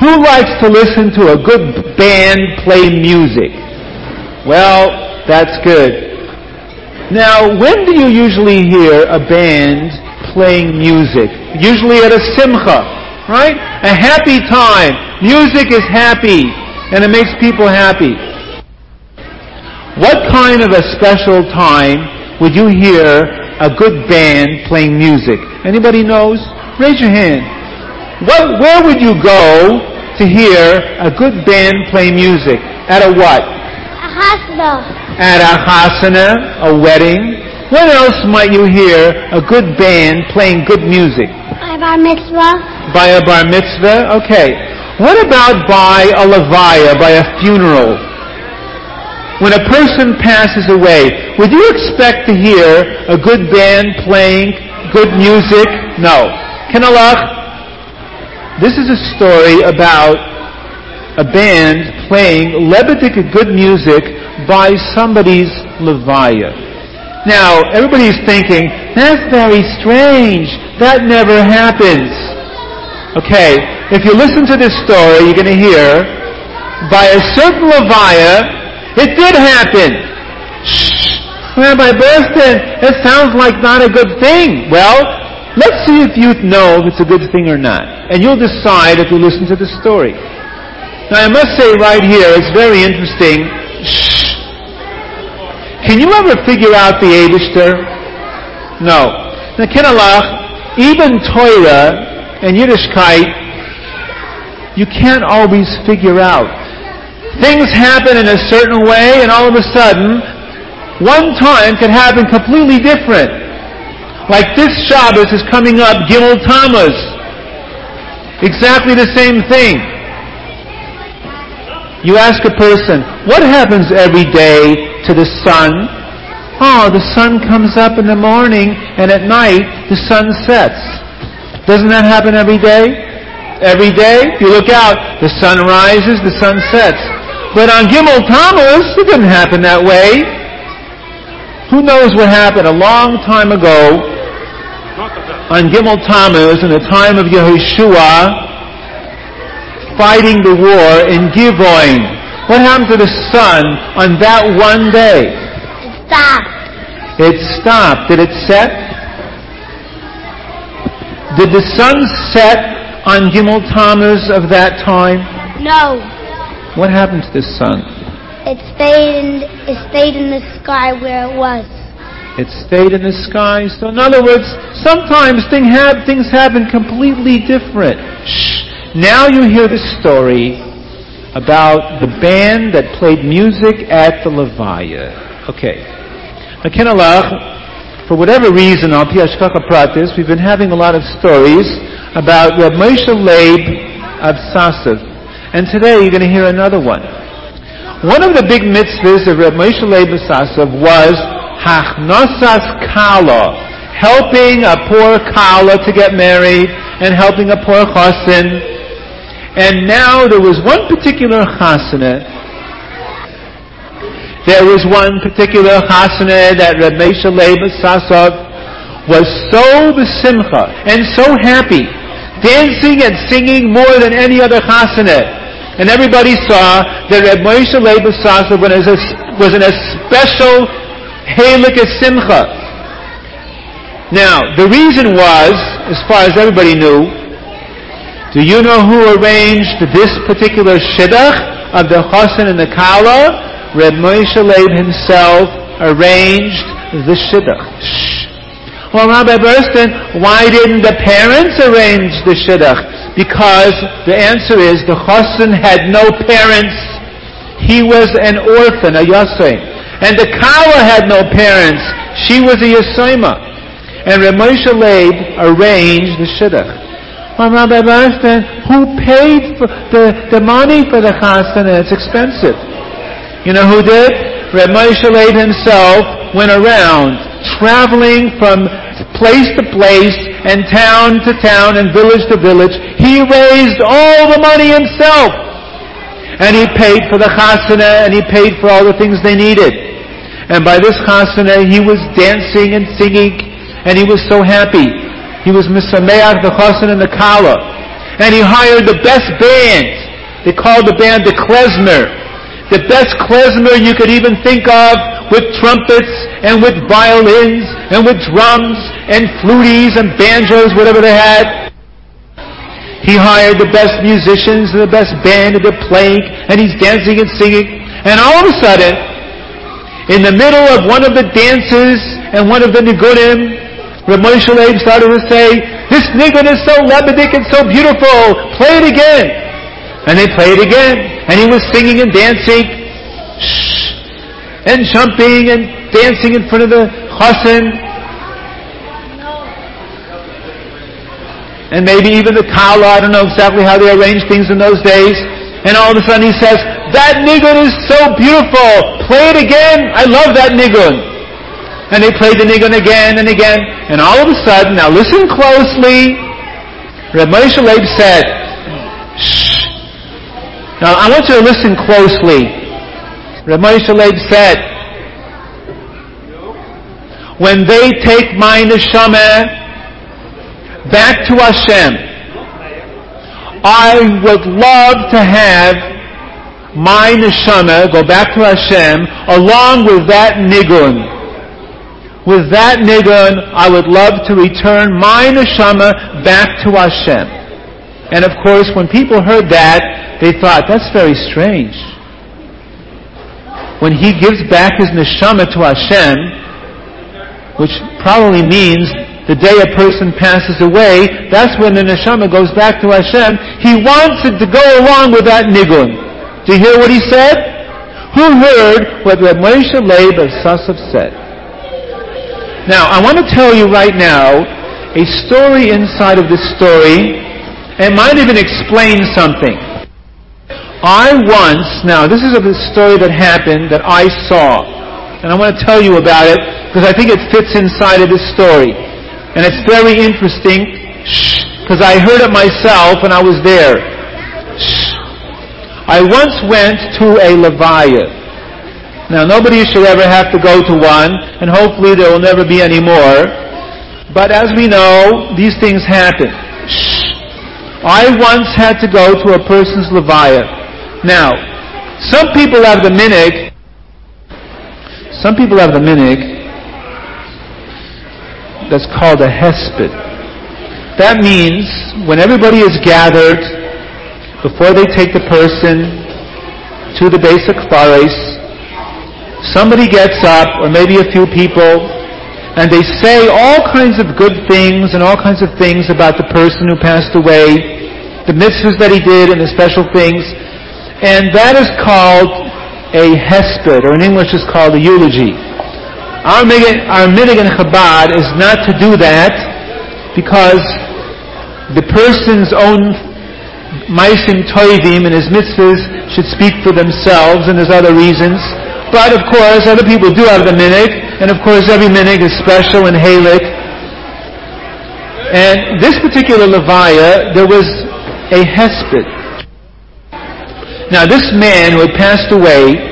Who likes to listen to a good band play music? Well, that's good. Now, when do you usually hear a band playing music? Usually at a simcha, right? A happy time. Music is happy, and it makes people happy. What kind of a special time would you hear a good band playing music? Anybody knows? Raise your hand. Where would you go to hear a good band play music? At a what? A chasna. At a chasana, a wedding. What else might you hear a good band playing good music? By a bar mitzvah. By a bar mitzvah? Okay. What about by a levaya, by a funeral? When a person passes away, would you expect to hear a good band playing good music? No. Kinalach, this is a story about a band playing Lebedik good music by somebody's levaya. Now, everybody's thinking, that's very strange. That never happens. Okay, if you listen to this story, you're going to hear, by a certain levaya, it did happen. Shh, Rabbi Burston, it sounds like not a good thing. Well, let's see if you know if it's a good thing or not. And you'll decide if you listen to the story. Now, I must say right here, it's very interesting. Shh. Can you ever figure out the Eibishter? No. Now, Kinalach, even Torah and Yiddishkeit, you can't always figure out. Things happen in a certain way, and all of a sudden, one time can happen completely different. Like this Shabbos is coming up, Gimel Tammuz. Exactly the same thing. You ask a person, what happens every day to the sun? Oh, the sun comes up in the morning, and at night, the sun sets. Doesn't that happen every day? Every day, you look out, the sun rises, the sun sets. But on Gimel Tammuz, it didn't happen that way. Who knows what happened a long time ago on Gimel Tammuz in the time of Yehoshua fighting the war in Givon? What happened to the sun on that one day? It stopped. It stopped. Did it set? Did the sun set on Gimel Tammuz of that time? No. What happened to the sun? It stayed in the sky where it was. It stayed in the sky. So in other words, sometimes things happen completely different. Shh. Now you hear the story about the band that played music at the levaya. Okay. Now, Kinalach, for whatever reason, Al Pi Hashgacha Pratis, we've been having a lot of stories about Reb Moshe Leib of Sasav. And today you're going to hear another one. One of the big mitzvahs of Reb Moshe Leib of Sasav was Hachnosas Kala, helping a poor Kala to get married and helping a poor Chassan. And now there was one particular Chasana. There was one particular Chasana that Reb Moshe Leib of Sasav was so besimcha and so happy, dancing and singing more than any other Chasana. And everybody saw that Reb Moshe Leib of Sasav was in a special Heilig Simcha. Now, the reason was, as far as everybody knew, do you know who arranged this particular Shidduch of the Chassan and the Kala? Reb Moshe Leib himself arranged the Shidduch. Well, Rabbi Burston, why didn't the parents arrange the Shidduch? Because the answer is the Chassan had no parents. He was an orphan, a Yasay. And the Kala had no parents. She was a Yasayma. And Reb Moshe Leib arranged the Shidduch. Well, Rabbi Burston, who paid for the money for the Chassan? It's expensive. You know who did? Reb Moshe Leib himself went around, traveling from place to place and town to town and village to village. He raised all the money himself. And he paid for the chasana and he paid for all the things they needed. And by this chasana he was dancing and singing and he was so happy. He was misameach the chasana and the kala. And he hired the best band. They called the band the klezmer. The best klezmer you could even think of, with trumpets and with violins and with drums and fluties and banjos, whatever they had. He hired the best musicians and the best band, and they're playing, and he's dancing and singing. And all of a sudden, in the middle of one of the dances and one of the nigunim, Reb Moshe Leib started to say, "This nigun is so lebedik and so beautiful, play it again." And they played again, and he was singing and dancing, and jumping and dancing in front of the chassan, and maybe even the kala. I don't know exactly how they arranged things in those days. And all of a sudden he says, "That nigun is so beautiful, play it again, I love that nigun." And they played the nigun again and again, and all of a sudden, now listen closely, Reb Moshe Leib said, "Shh." Now I want you to listen closely. Reb Moshe Leib said, "When they take my neshama back to Hashem, I would love to have my neshama go back to Hashem along with that nigun. With that nigun, I would love to return my neshama back to Hashem." And of course, when people heard that, they thought, that's very strange. When he gives back his neshama to Hashem, which probably means the day a person passes away, that's when the neshama goes back to Hashem. He wants it to go along with that nigun. Do you hear what he said? Who heard what Reb Moshe Leib of Sasov said? Now, I want to tell you right now a story inside of this story, and might even explain something. Now this is a story that happened that I saw, and I want to tell you about it because I think it fits inside of this story. And it's very interesting, because I heard it myself and I was there. I once went to a levaya. Now, nobody should ever have to go to one, and hopefully there will never be any more. But as we know, these things happen. I once had to go to a person's levaya. Now, some people have the minhag that's called a hesped. That means when everybody is gathered, before they take the person to the basic fares, somebody gets up, or maybe a few people, and they say all kinds of good things and all kinds of things about the person who passed away, the mitzvahs that he did and the special things, and that is called a hesped, or in English is called a eulogy. Our minhag in Chabad is not to do that, because the person's own ma'asim toivim and his mitzvahs should speak for themselves, and there's other reasons. But of course, other people do have the minhag, and of course every minhag is special and halik. And this particular levaya, there was a hesped. Now this man who had passed away,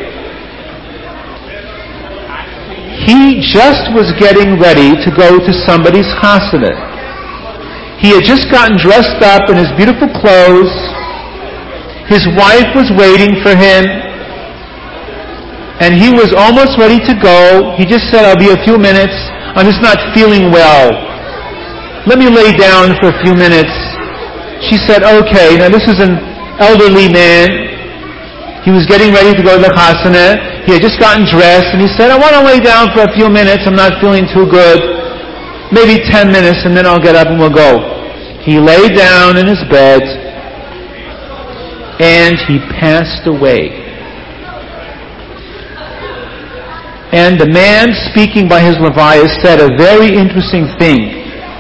he just was getting ready to go to somebody's chasana. He had just gotten dressed up in his beautiful clothes. His wife was waiting for him, and he was almost ready to go. He just said, "I'll be a few minutes. I'm just not feeling well. Let me lay down for a few minutes." She said, "Okay." Now this is an elderly man. He was getting ready to go to the chasana. He had just gotten dressed, and he said, "I want to lay down for a few minutes. I'm not feeling too good. Maybe 10 minutes, and then I'll get up and we'll go." He lay down in his bed, and he passed away. And the man speaking by his levaya said a very interesting thing.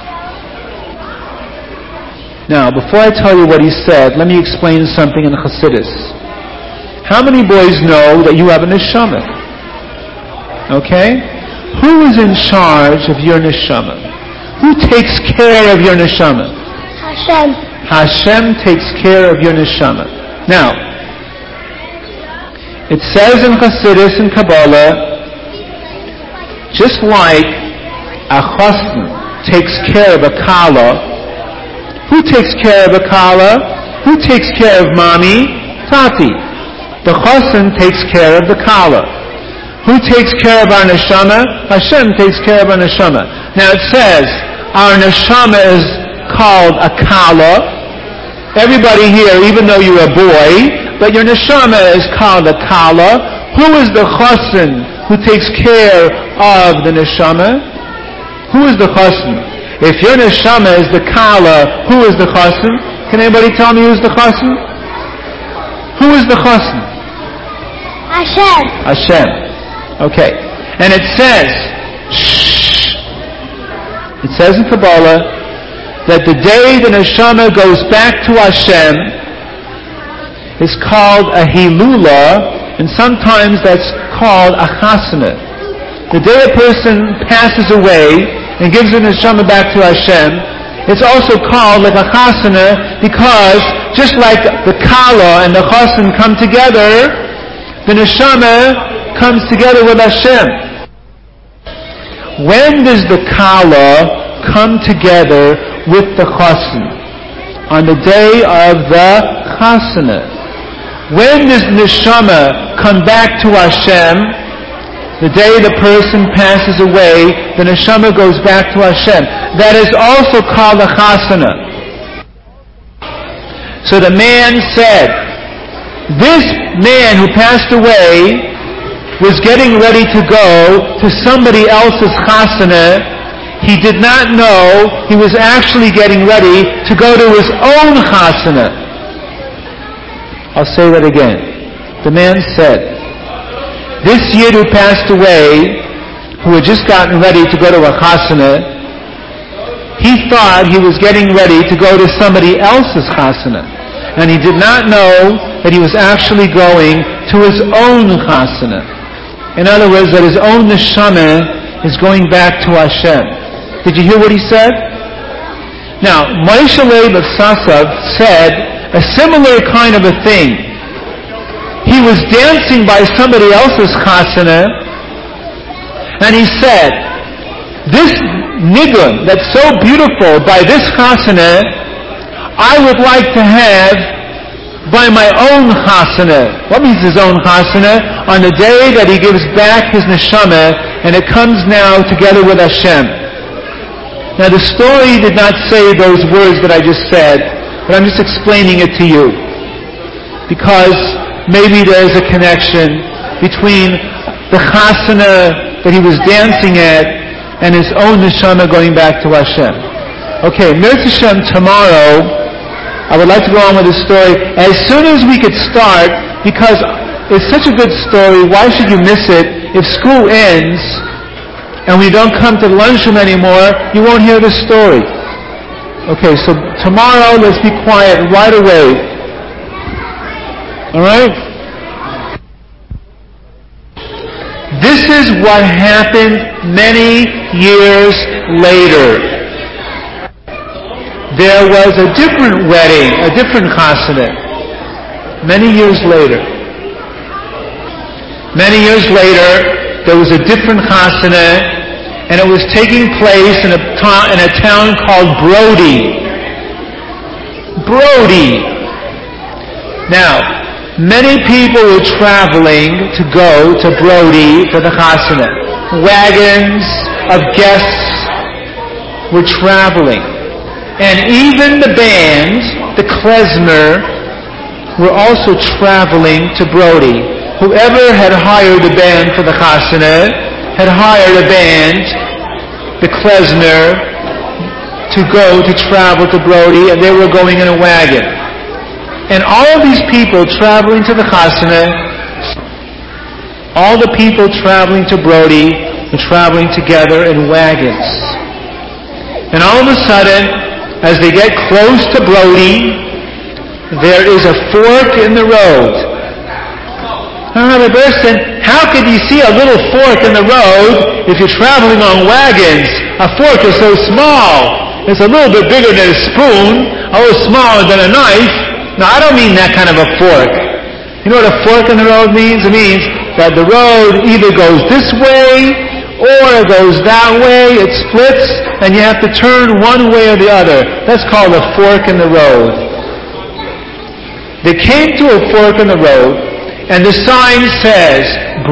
Now, before I tell you what he said, let me explain something in Chassidus. How many boys know that you have a neshama? Okay? Who is in charge of your neshama? Who takes care of your neshama? Hashem. Hashem takes care of your neshama. Now, it says in Chassidus and Kabbalah, just like a chassan takes care of a kala, Who takes care of a kala? Who takes care of mommy? Tati. The chassan takes care of the kala. Who takes care of our neshama? Hashem takes care of our neshama. Now it says, our neshama is called a kala. Everybody here, even though you're a boy, but your neshama is called a kala. Who is the chassan who takes care of the neshama? Who is the chassan? If your neshama is the kala, who is the chassan? Can anybody tell me who's the chassan? Who is the chassan? Hashem. Hashem. Okay. And it says in Kabbalah that the day the neshama goes back to Hashem is called a hilula, and sometimes that's called a chasana. The day a person passes away and gives the neshama back to Hashem, it's also called like a chasana, because just like the kala and the chassan come together, the neshama comes together with Hashem. When does the kala come together with the chassan? On the day of the chasana. When does neshama come back to Hashem? The day the person passes away, the neshama goes back to Hashem. That is also called a chasana. So the man said, this man who passed away was getting ready to go to somebody else's chasana. He did not know he was actually getting ready to go to his own chasana. I'll say that again. The man said, this yid who passed away, who had just gotten ready to go to a chasana, he thought he was getting ready to go to somebody else's chasana. And he did not know that he was actually going to his own chasana. In other words, that his own neshama is going back to Hashem. Did you hear what he said? Now, Moshe Leib of Sasav said a similar kind of a thing. He was dancing by somebody else's chasana, and he said, this nigun that's so beautiful by this chasana, I would like to have by my own chasana. What means his own chasana? On the day that he gives back his neshama, and it comes now together with Hashem. Now the story did not say those words that I just said, but I'm just explaining it to you. Because maybe there's a connection between the chasana that he was dancing at and his own neshama going back to Hashem. Okay, Mirz Hashem, tomorrow I would like to go on with the story as soon as we could start, because it's such a good story. Why should you miss it? If school ends and we don't come to the lunchroom anymore, you won't hear the story. Okay, so tomorrow let's be quiet right away. Alright? This is what happened many years later. There was a different wedding, a different chasana, many years later. Many years later, there was a different chasana, and it was taking place in a town called Brody. Brody. Now, many people were traveling to go to Brody for the chasana. Wagons of guests were traveling. And even the band, the klezmer, were also traveling to Brody. Whoever had hired the band for the chasana had hired a band, the klezmer, to travel to Brody, and they were going in a wagon. And all of these people traveling to the chasana, all the people traveling to Brody were traveling together in wagons. And all of a sudden, as they get close to Brody, there is a fork in the road. Rabbi Berson, how could you see a little fork in the road if you're traveling on wagons? A fork is so small. It's a little bit bigger than a spoon, a little smaller than a knife. Now, I don't mean that kind of a fork. You know what a fork in the road means? It means that the road either goes this way or it goes that way, it splits, and you have to turn one way or the other. That's called a fork in the road. They came to a fork in the road, and the sign says,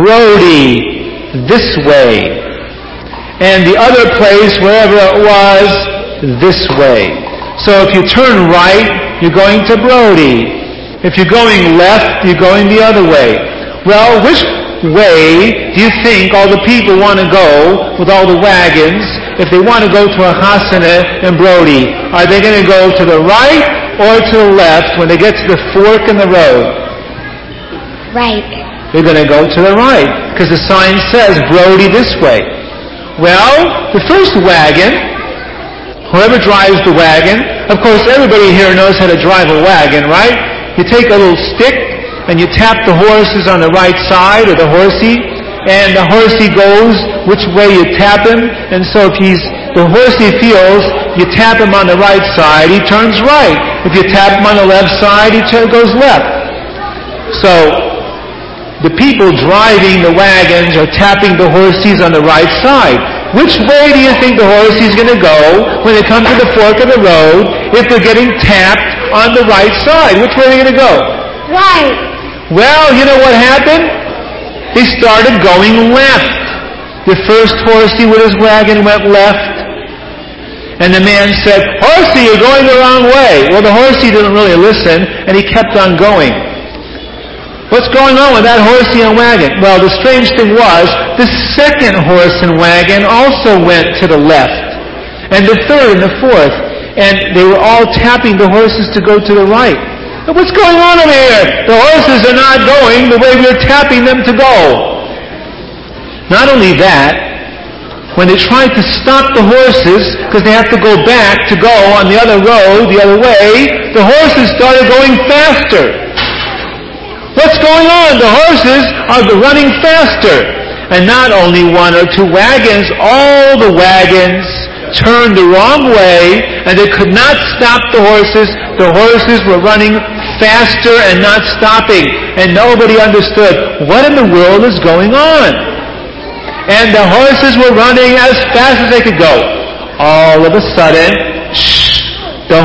Brody, this way. And the other place, wherever it was, this way. So if you turn right, you're going to Brody. If you're going left, you're going the other way. Well, which way do you think all the people want to go with all the wagons if they want to go to a chasana in Brody? Are they going to go to the right or to the left when they get to the fork in the road? Right. They're going to go to the right because the sign says Brody this way. Well, the first wagon, whoever drives the wagon, of course everybody here knows how to drive a wagon, right? You take a little stick and you tap the horses on the right side, or the horsey, and the horsey goes which way you tap him. And so if the horsey feels you tap him on the right side, he turns right. If you tap him on the left side, he goes left. So the people driving the wagons are tapping the horses on the right side. Which way do you think the horsey is going to go when they come to the fork of the road if they're getting tapped on the right side? Which way are they going to go? Right. Well, you know what happened? They started going left. The first horsey with his wagon went left. And the man said, Horsey, you're going the wrong way. Well, the horsey didn't really listen, and he kept on going. What's going on with that horsey and wagon? Well, the strange thing was, the second horse and wagon also went to the left. And the third and the fourth. And they were all tapping the horses to go to the right. But what's going on over here? The horses are not going the way we're tapping them to go. Not only that, when they tried to stop the horses, because they have to go back to go on the other road, the other way, the horses started going faster. What's going on? The horses are running faster. And not only one or two wagons, all the wagons turned the wrong way, and they could not stop the horses. The horses were running faster and not stopping. And nobody understood what in the world is going on. And the horses were running as fast as they could go. All of a sudden, the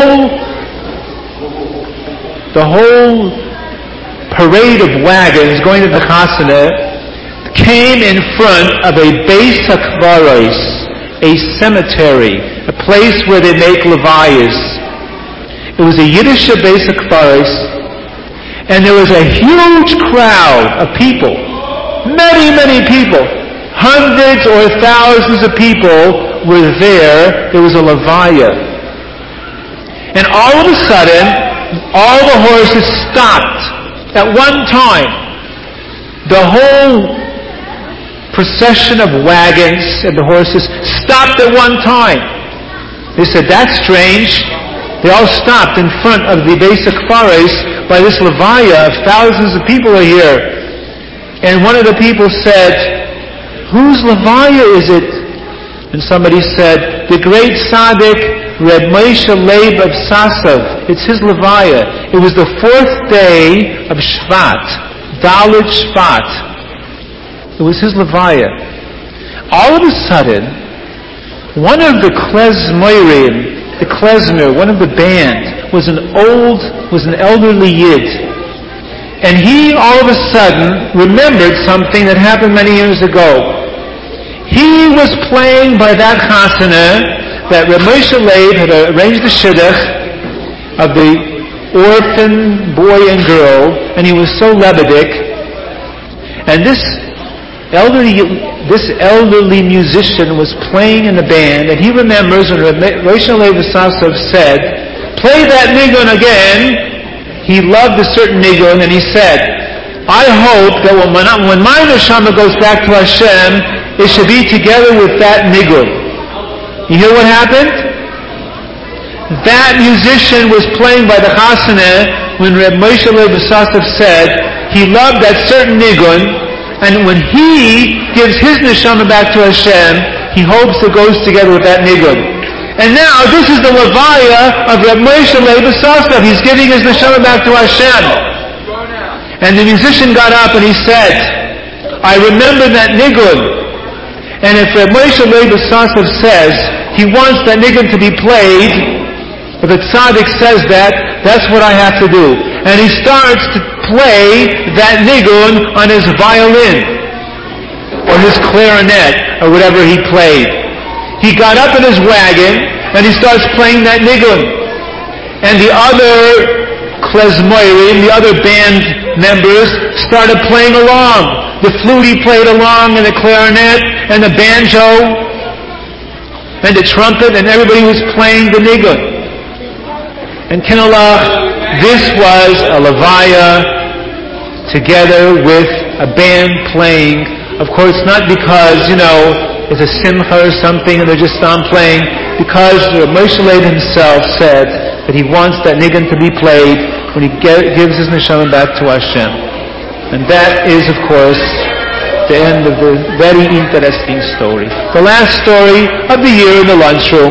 whole parade of wagons going to the chasana came in front of a Beis HaKvaros, a cemetery, a place where they make levayas. It was a Yiddish Beis HaKvaros, and there was a huge crowd of people, many, many people, hundreds or thousands of people were there. There was a levaya. And all of a sudden, all the horses stopped. At one time, the whole procession of wagons and the horses stopped at one time. They said, that's strange. They all stopped in front of the Beis HaKvaros by this levaya of thousands of people are here. And one of the people said, whose levaya is it? And somebody said, the great tzaddik Reb Moshe Leib of Sasov. It's his levaya. It was the 4th day of Shvat, Dalet Shvat. It was his levaya. All of a sudden, one of the klezmorim, the klezmer, one of the band, was an elderly Yid. And he all of a sudden remembered something that happened many years ago. He was playing by that chasana that Reb Moshe Leib had arranged the shidduch of the orphan boy and girl, and he was so lebedik. And this elderly musician was playing in the band, and he remembers when Reb Moshe Leib Sasov said, play that nigun again. He loved a certain nigun, and he said, I hope that when my neshama goes back to Hashem, it should be together with that nigun. You hear what happened? That musician was playing by the chasana when Reb Moshe Leib Sasov said he loved that certain nigun, and when he gives his neshama back to Hashem, he hopes it goes together with that nigun. And now this is the levaya of Reb Moshe Leib Sasov. He's giving his neshama back to Hashem. And the musician got up and he said, I remember that nigun. And if Moshe Leib Sasov says he wants that nigun to be played, if the tzaddik says that, that's what I have to do. And he starts to play that nigun on his violin, or his clarinet, or whatever he played. He got up in his wagon, and he starts playing that nigun. And the other klezmoirim, the other band members, started playing along. The flutie played along, and the clarinet, and the banjo, and the trumpet, and everybody was playing the nigun. And Kinalach, this was a levaya together with a band playing. Of course, not because, it's a simcha or something and they're just on playing, because Moshe Leib himself said that he wants that nigun to be played when he gives his neshama back to Hashem. And that is, of course, the end of the very interesting story. The last story of the year in the lunchroom.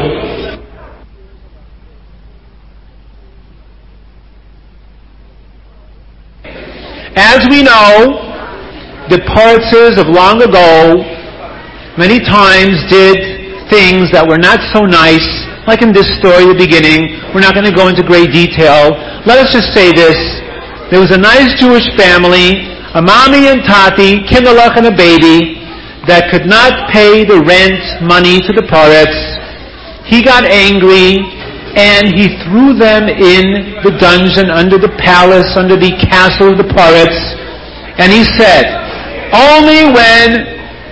As we know, the Partzes of long ago many times did things that were not so nice, like in this story at the beginning. We're not going to go into great detail. Let us just say this. There was a nice Jewish family, a mommy and tati, kinderlach and a baby, that could not pay the rent money to the Paretz. He got angry, and he threw them in the dungeon under the palace, under the castle of the Paretz. And he said, only when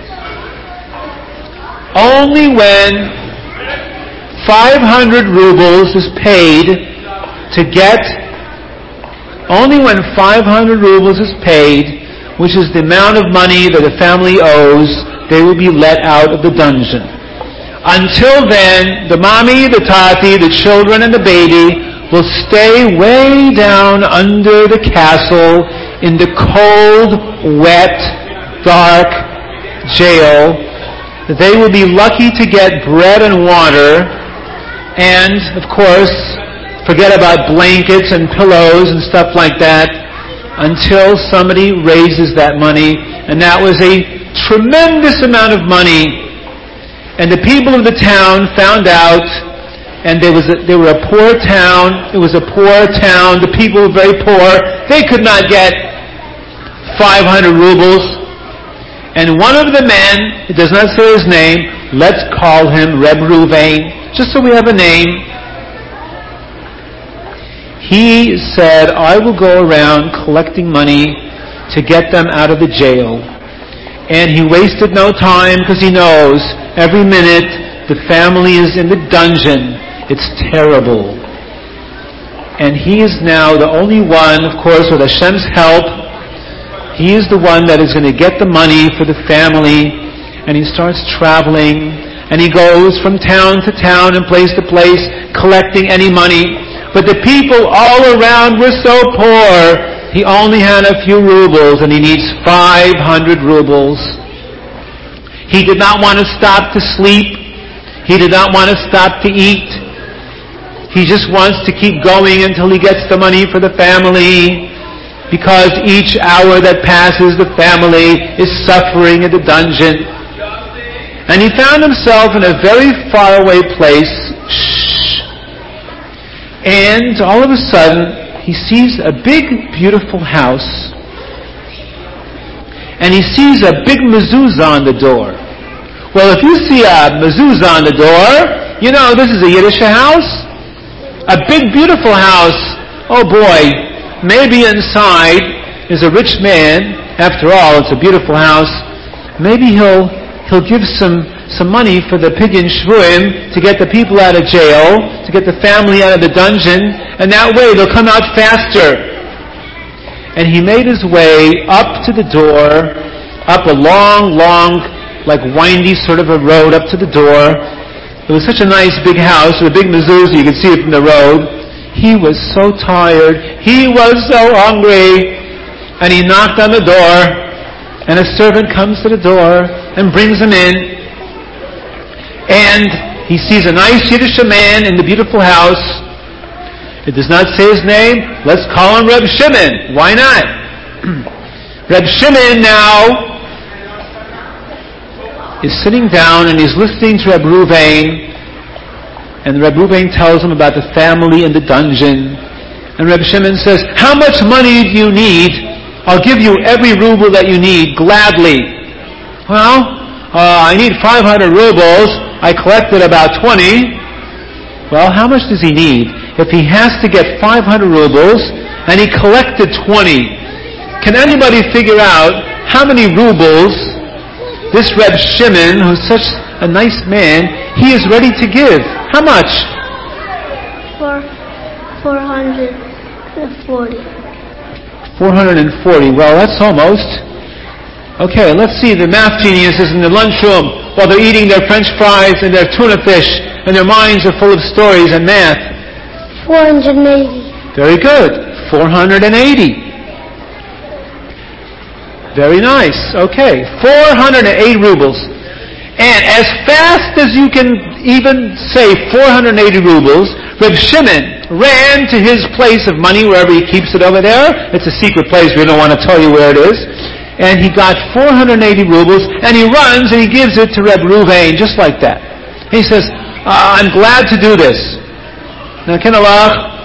500 rubles is paid to get, only when 500 rubles is paid, which is the amount of money that the family owes, they will be let out of the dungeon. Until then, the mommy, the tati, the children, and the baby will stay way down under the castle in the cold, wet, dark jail. They will be lucky to get bread and water, and, of course, forget about blankets and pillows and stuff like that, until somebody raises that money. And that was a tremendous amount of money. And the people of the town found out, and they were a poor town. It was a poor town. The people were very poor. They could not get 500 rubles. And one of the men, it does not say his name, let's call him Reb Ruvain, just so we have a name. He said, I will go around collecting money to get them out of the jail. And he wasted no time, because he knows every minute the family is in the dungeon. It's terrible. And he is now the only one, of course, with Hashem's help. He is the one that is going to get the money for the family. And he starts traveling. And he goes from town to town and place to place, collecting any money. But the people all around were so poor, he only had a few rubles, and he needs 500 rubles. He did not want to stop to sleep. He did not want to stop to eat. He just wants to keep going until he gets the money for the family, because each hour that passes, the family is suffering in the dungeon. And he found himself in a very faraway place. And all of a sudden, he sees a big, beautiful house. And he sees a big mezuzah on the door. Well, if you see a mezuzah on the door, you know this is a Yiddish house. A big, beautiful house. Oh boy, maybe inside is a rich man. After all, it's a beautiful house. Maybe he'll give some money for the pidyon shvuim to get the people out of jail, to get the family out of the dungeon, and that way they'll come out faster. And he made his way up to the door, up a long, like windy sort of a road up to the door. It was such a nice big house with a big mezuzah, you could see it from the road. He was so tired, he was so hungry, and he knocked on the door, and a servant comes to the door and brings him in. And he sees a nice Yiddish man in the beautiful house. It does not say his name. Let's call him Reb Shimon. Why not? Reb Shimon now is sitting down and he's listening to Reb Ruvain, and Reb Ruvain tells him about the family in the dungeon. And Reb Shimon says, how much money do you need? I'll give you every ruble that you need, gladly. Well, I need 500 rubles. I collected about 20. Well, how much does he need? If he has to get 500 rubles, and he collected 20, can anybody figure out how many rubles this Reb Shimon, who's such a nice man, he is ready to give? How much? 440. 440. Well, that's almost. Okay, let's see the math geniuses in the lunchroom while they're eating their French fries and their tuna fish, and their minds are full of stories and math. 480. Very good. 480. Very nice. Okay. 408 rubles. And as fast as you can even say 480 rubles, Reb Shimon ran to his place of money, wherever he keeps it over there. It's a secret place. We don't want to tell you where it is. And he got 480 rubles, and he runs and he gives it to Reb Ruvain, just like that. He says, I'm glad to do this. Now, Kinalach,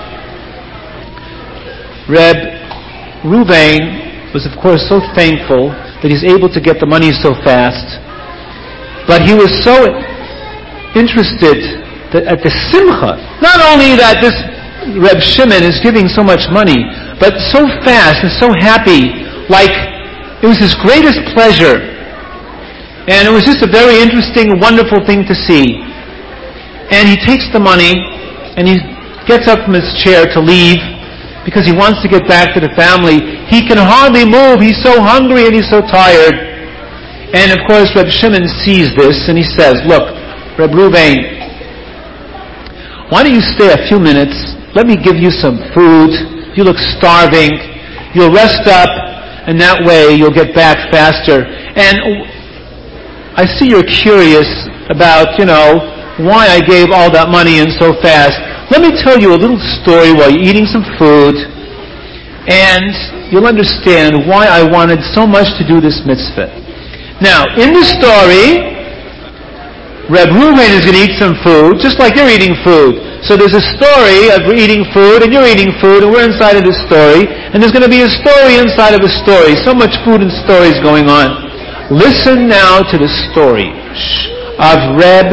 Reb Ruvain was, of course, so thankful that he's able to get the money so fast. But he was so interested that at the simcha, not only that this Reb Shimon is giving so much money, but so fast and so happy, like it was his greatest pleasure. And it was just a very interesting, wonderful thing to see. And he takes the money and he gets up from his chair to leave because he wants to get back to the family. He can hardly move. He's so hungry and he's so tired. And of course, Reb Shimon sees this and he says, look, Reb Ruvain, why don't you stay a few minutes? Let me give you some food. You look starving. You'll rest up, and that way you'll get back faster. And I see you're curious about, why I gave all that money and so fast. Let me tell you a little story while you're eating some food, and you'll understand why I wanted so much to do this mitzvah. Now, in the story, Reb Ruvain is going to eat some food, just like you're eating food. So there's a story of we're eating food, and you're eating food, and we're inside of the story, and there's going to be a story inside of a story. So much food and stories going on. Listen now to the story of Reb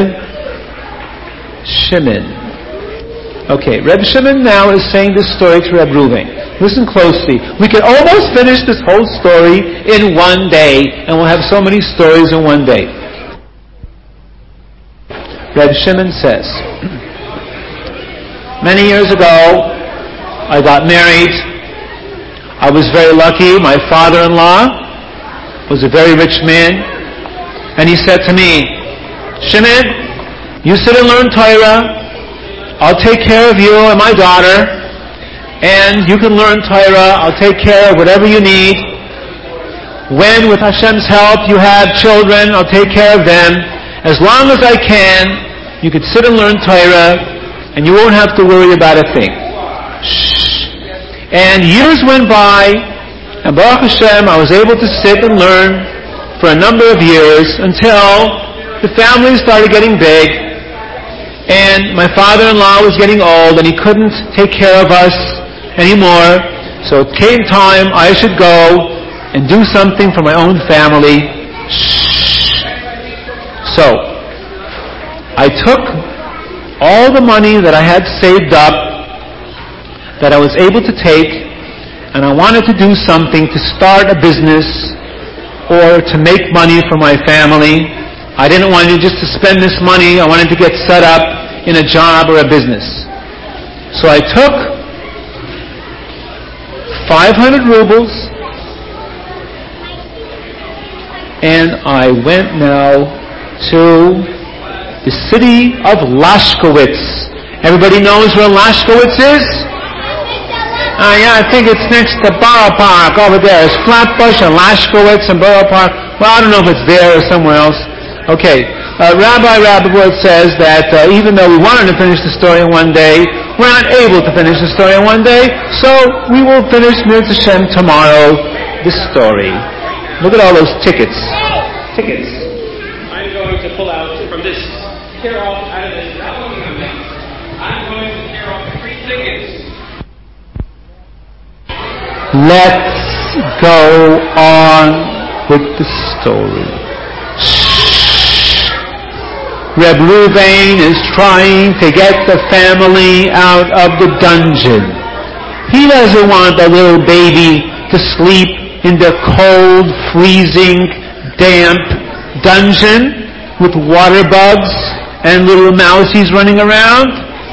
Shimon. Okay, Reb Shimon now is saying this story to Reb Ruvain. Listen closely. We can almost finish this whole story in one day, and we'll have so many stories in one day. Reb Shimon says, many years ago, I got married. I was very lucky. My father-in-law was a very rich man, and he said to me, Shimon, you sit and learn Torah. I'll take care of you and my daughter, and you can learn Torah. I'll take care of whatever you need. When, with Hashem's help, you have children, I'll take care of them. As long as I can, you could sit and learn Torah, and you won't have to worry about a thing. And years went by, and Baruch Hashem, I was able to sit and learn for a number of years until the family started getting big. And my father-in-law was getting old, and he couldn't take care of us anymore. So it came time I should go and do something for my own family. So I took all the money that I had saved up, that I was able to take, and I wanted to do something to start a business or to make money for my family. I didn't want you just to spend this money. I wanted to get set up in a job or a business. So I took 500 rubles and I went now to the city of Lashkowitz. Everybody knows where Lashkowitz is? Yeah, I think it's next to Borough Park over there. It's Flatbush and Lashkowitz and Borough Park. Well, I don't know if it's there or somewhere else. Okay, Rabbi Rabinowitz says that even though we wanted to finish the story in one day, we're not able to finish the story in one day, so we will finish Mirz Hashem tomorrow, this story. Look at all those tickets. Tickets. going to pull out from this, tear off out of this, not looking on this. I'm going to tear off 3 tickets. Let's go on with the story. Reb Ruvain is trying to get the family out of the dungeon. He doesn't want the little baby to sleep in the cold, freezing, damp dungeon with water bugs and little mousies running around.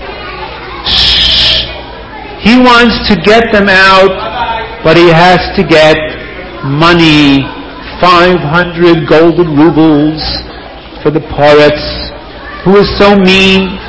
He wants to get them out, but he has to get money, 500 golden rubles for the poritz, who is so mean